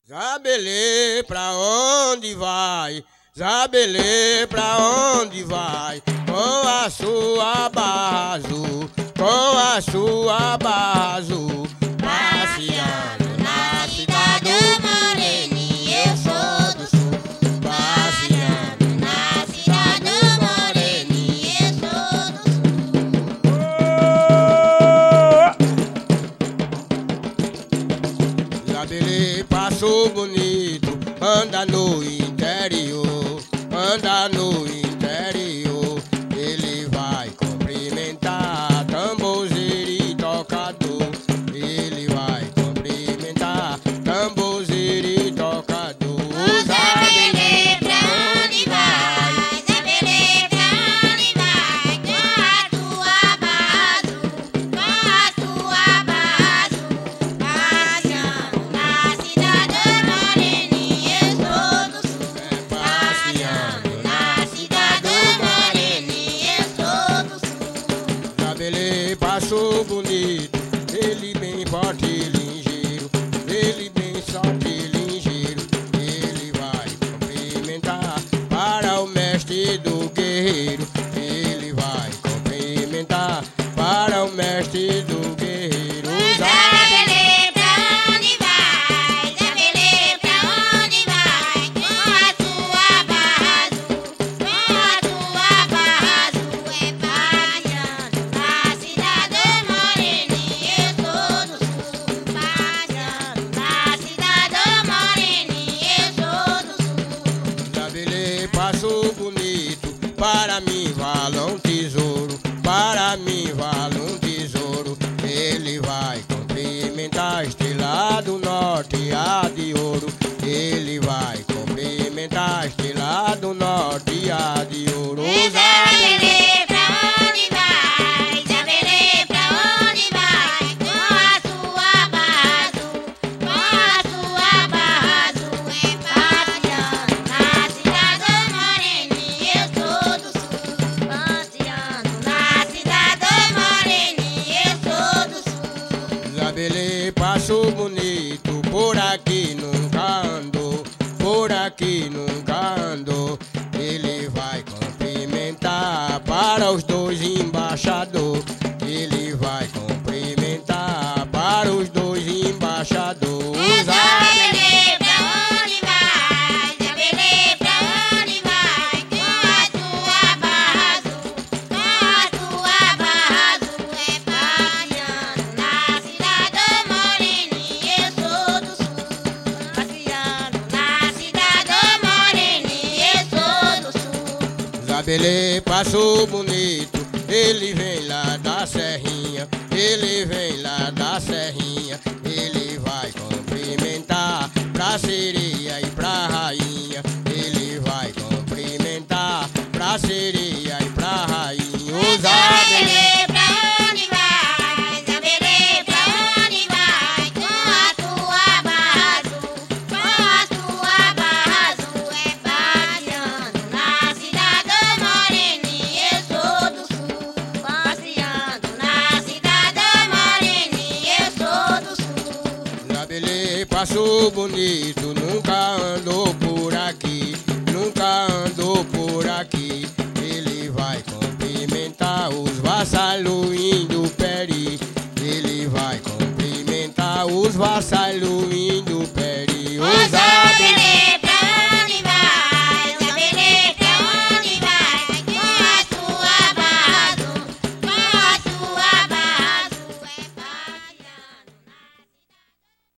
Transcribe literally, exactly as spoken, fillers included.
Zabelê, pra onde vai? Zabelê, pra onde vai? Com a sua barra azul, com a sua barra azul, passeando na cidade do Moreninha, eu sou do sul. Passeando na cidade do Moreninha, eu sou do sul. Zabelê passou bonito, anda no interior, anda no interior. Ele vai cumprimentar tamborzeiro e tocador. Ele vai cumprimentar tamborzeiro e tocador. Ô Zabelê, pra onde vai? Zabelê, pra onde vai? Com a tua barra azul, com a tua barra azul, passeando na cidade do Moreninha, eu sou do sul. Passeando na cidade do Moreninha, eu sou do sul. Zabelê passou bonito, ele bem forte e ligeiro, ele bem forte e ligeiro. Ele vai cumprimentar para o mestre do guerreiro. Ele vai cumprimentar para o mestre do guerreiro. Zabelê, pra onde vai? Zabelê, pra onde vai? Com a tua barra azul, com a tua barra azul, é passeando na cidade do Moreninha, eu sou do sul. Passeando na cidade do Moreninha, eu sou do sul. Zabelê passou bonito, para mim vale um tesouro, para mim vale um tesouro. Ele vai cumprimentar a estrela do norte, a de ouro. Ele vai cumprimentar a estrela do norte, a de ouro. Zabelê, pra onde vai? Zabelê, pra onde vai? Com a sua barra azul, com a sua barra azul, é passeando na cidade do Moreninha, eu sou do sul. Passeando na cidade do Moreninha, eu sou do sul. Zabelê passou bonito, por aqui nunca andou, por aqui nunca andou. Ele vai cumprimentar para os dois embaixadores. Ele vai cumprimentar para os dois embaixadores. Zabelê, pra onde vai? Zabelê, pra onde vai? Com a tua barra azul, com a tua barra azul, é passeando na cidade do Moreninha, eu sou do sul. Passeando na cidade do Moreninha, eu sou do sul. Zabelê passou bonito, ele vem lá da serrinha, ele vem lá da serrinha. Ele vai cumprimentar pra sereia e pra rainha. Ele vai cumprimentar pra sereia e pra rainha. Ô Zabelê, Zabelê, pra onde vai? Zabelê, pra onde vai? Com a tua barra azul, com a tua barra azul, é passeando na cidade do Moreninha, eu sou do sul. Passeando na cidade do Moreninha, eu sou do sul. Zabelê passou bonito, nunca andou por aqui, nunca andou por aqui. Ele vai cumprimentar os vassalos indo peri. Ele vai cumprimentar os vassalos indo peri. Ô